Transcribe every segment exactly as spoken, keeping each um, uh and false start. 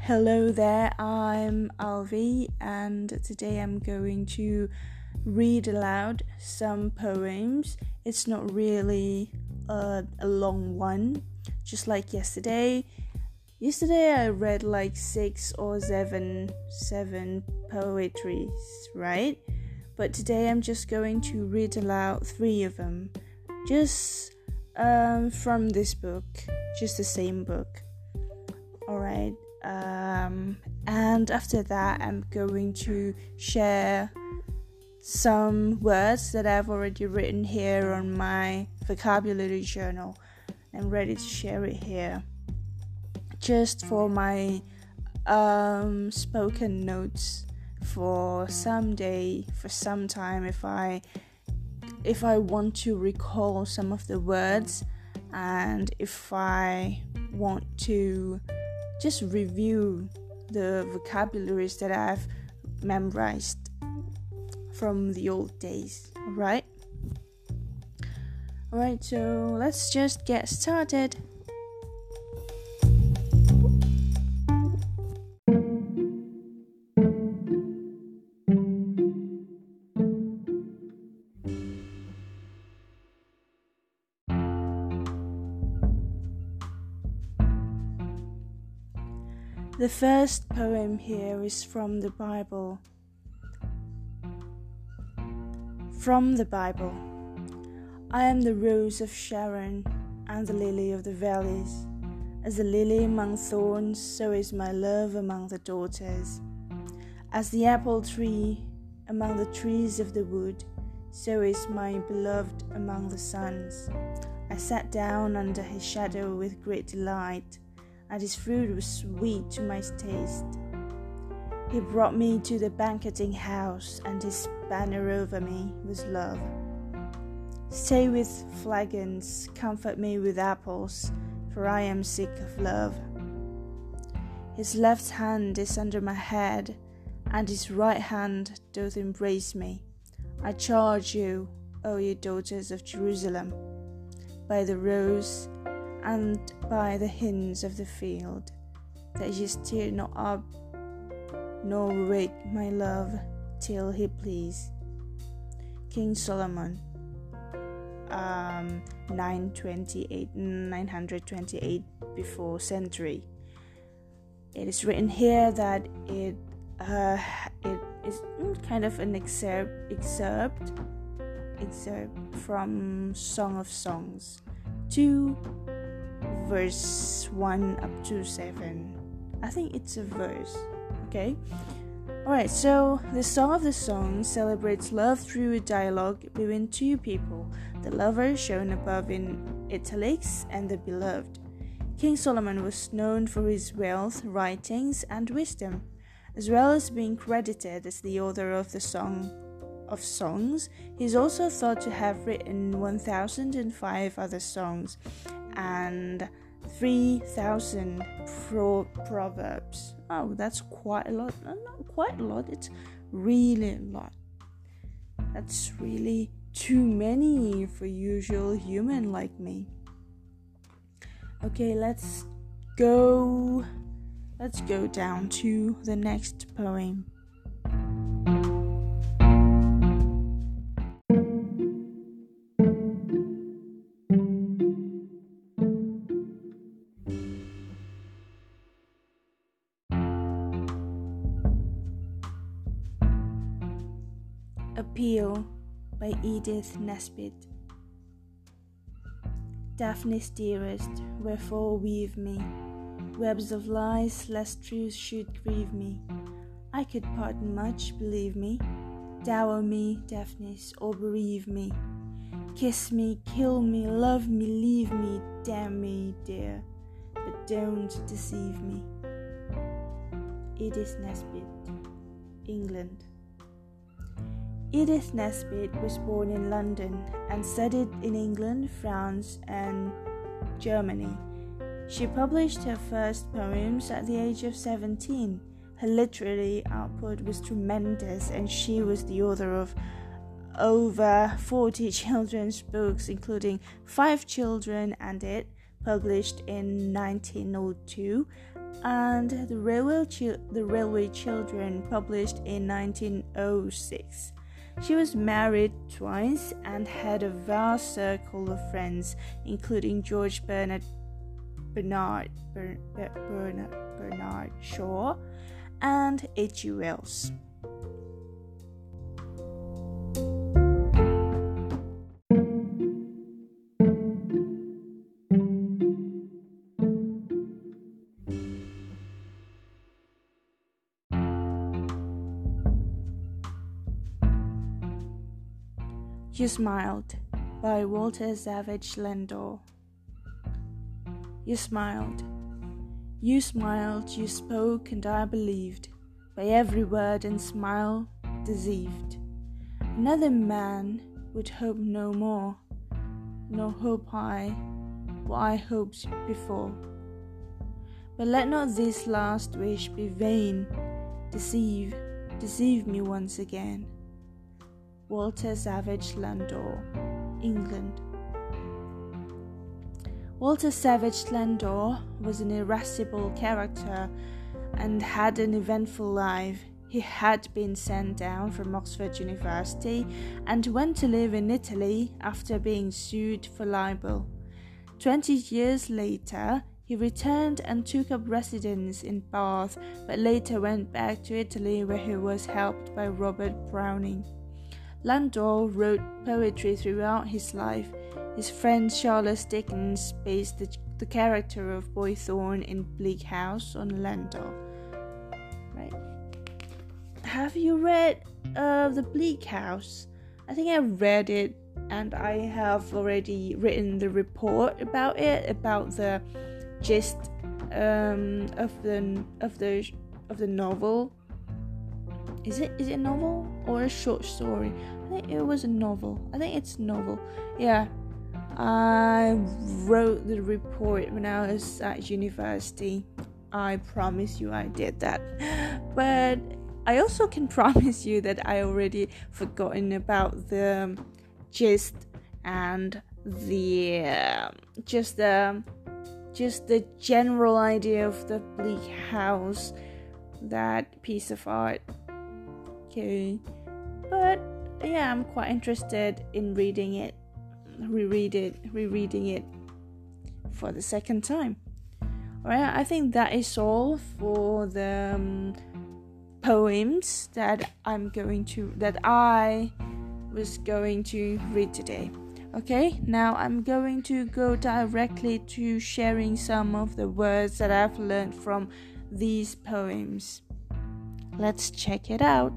Hello there, I'm Alvi, and today I'm going to read aloud some poems. It's not really a, a long one, just like yesterday. Yesterday I read like six or seven, seven poetries, right? But today I'm just going to read aloud three of them, just um, from this book, just the same book. Alright. Um, and after that, I'm going to share some words that I've already written here on my vocabulary journal. I'm ready to share it here, just for my um, spoken notes for someday, for some time, if I if I want to recall some of the words, and if I want to just review the vocabularies that I've memorized from the old days, alright? Alright, so let's just get started. The first poem here is from the Bible. From the Bible. I am the rose of Sharon and the lily of the valleys. As the lily among thorns, so is my love among the daughters. As the apple tree among the trees of the wood, so is my beloved among the sons. I sat down under his shadow with great delight, and his fruit was sweet to my taste. He brought me to the banqueting house, and his banner over me was love. Stay with flagons, comfort me with apples, for I am sick of love. His left hand is under my head, and his right hand doth embrace me. I charge you, O ye daughters of Jerusalem, by the rose and by the hinds of the field, that ye stir not up, nor wake my love till he please. King Solomon, um, nine twenty-eight, nine twenty-eight before century. It is written here that it uh, it is kind of an excerpt, excerpt, excerpt from Song of Songs, two. Verse one up to seven. I think it's a verse. Okay. Alright, so the Song of the Songs celebrates love through a dialogue between two people, the lover shown above in italics and the beloved. King Solomon was known for his wealth, writings, and wisdom, as well as being credited as the author of the Song of Songs. He is also thought to have written one thousand five other songs and three thousand pro- proverbs. Oh, that's quite a lot. No, not quite a lot, it's really a lot. That's really too many for usual human like me. Okay, let's go let's go down to the next poem. Appeal by Edith Nesbit. Daphnis dearest, wherefore weave me webs of lies, lest truth should grieve me? I could pardon much, believe me. Dower me, Daphnis, or bereave me. Kiss me, kill me, love me, leave me, damn me, dear, but don't deceive me. Edith Nesbit, England. Edith Nesbit was born in London and studied in England, France, and Germany. She published her first poems at the age of seventeen. Her literary output was tremendous, and she was the author of over forty children's books, including Five Children and It, published in nineteen oh two, and The Railway, Chil- the Railway Children, published in nineteen oh six. She was married twice and had a vast circle of friends, including George Bernard Bernard, Ber- Bernard, Bernard Shaw and H G Wells. You Smiled by Walter Savage Landor. You smiled. You smiled, you spoke, and I believed, by every word and smile deceived. Another man would hope no more, nor hope I what I hoped before. But let not this last wish be vain. Deceive, deceive me once again. Walter Savage Landor, England. Walter Savage Landor was an irascible character and had an eventful life. He had been sent down from Oxford University and went to live in Italy after being sued for libel. Twenty years later, he returned and took up residence in Bath, but later went back to Italy, where he was helped by Robert Browning. Landor wrote poetry throughout his life. His friend Charles Dickens based the, the character of Boy Thorn in Bleak House on Landor. Right. Have you read uh, The Bleak House? I think I read it, and I have already written the report about it, about the gist um, of the of the of the novel. Is it is it a novel or a short story? I think it was a novel. I think it's a novel. Yeah. I wrote the report when I was at university. I promise you I did that. But I also can promise you that I already forgotten about the gist and the uh, just the just the general idea of the Bleak House, that piece of art. Okay, but yeah, I'm quite interested in reading it, reread it, rereading it for the second time. Alright, I think that is all for the um, poems that I'm going to, that I was going to read today. Okay, now I'm going to go directly to sharing some of the words that I've learned from these poems. Let's check it out.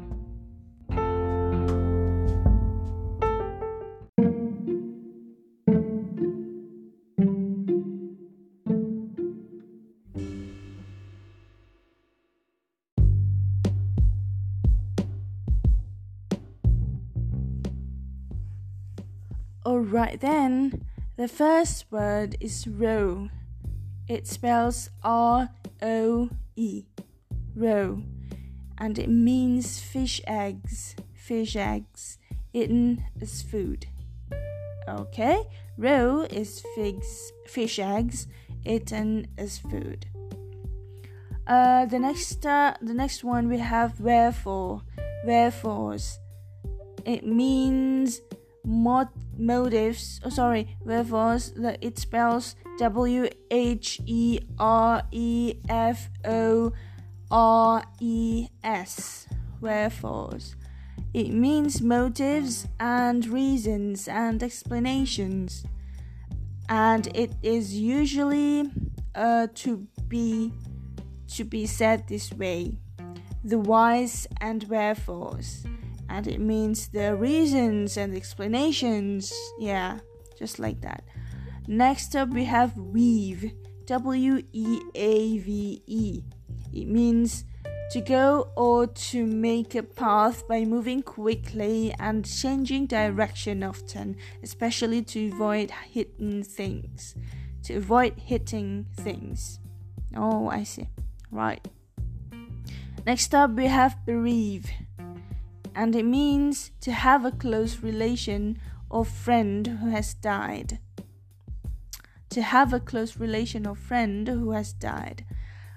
Alright then, the first word is roe. It spells R O E, roe, and it means fish eggs, fish eggs, eaten as food. Okay, roe is figs, fish eggs, eaten as food. Uh, the next, uh, the next one we have wherefore, wherefores. It means mod motives. Oh, sorry, wherefores. It spells W H E R E F O R E S. Wherefores. It means motives and reasons and explanations, and it is usually uh, to be to be said this way: the whys and wherefores. And it means the reasons and explanations. Yeah, just like that. Next up we have weave. W E A V E. It means to go or to make a path by moving quickly and changing direction often, especially to avoid hitting things. To avoid hitting things. Oh, I see. Right. Next up we have bereave. And it means to have a close relation or friend who has died. To have a close relation or friend who has died.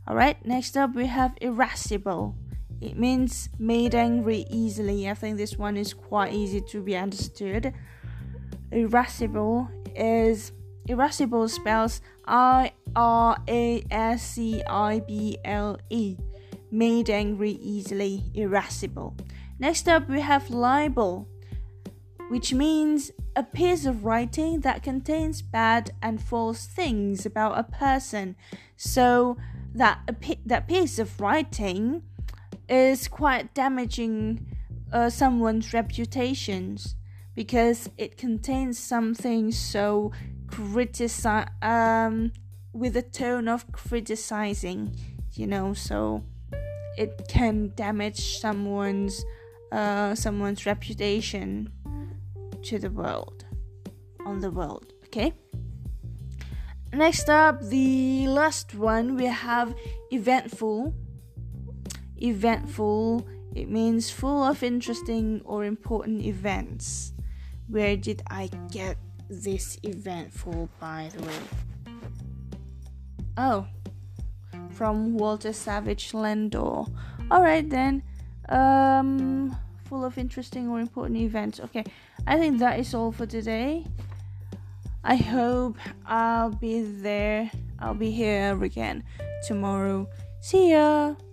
Alright, next up we have irascible. It means made angry easily. I think this one is quite easy to be understood. Irascible is irascible spells I R A S C I B L E. Made angry easily, irascible. Next up we have libel, which means a piece of writing that contains bad and false things about a person. So that a pi- that piece of writing is quite damaging uh, someone's reputations because it contains something so criticize um with a tone of criticizing, you know, so it can damage someone's uh someone's reputation to the world, on the world. Okay. Next up, the last one, we have eventful. Eventful, it means full of interesting or important events. Where did I get this eventful, by the way? Oh, from Walter Savage Landor. Alright then. Um, full of interesting or important events. Okay, I think that is all for today. I hope I'll be there. I'll be here again tomorrow. See ya!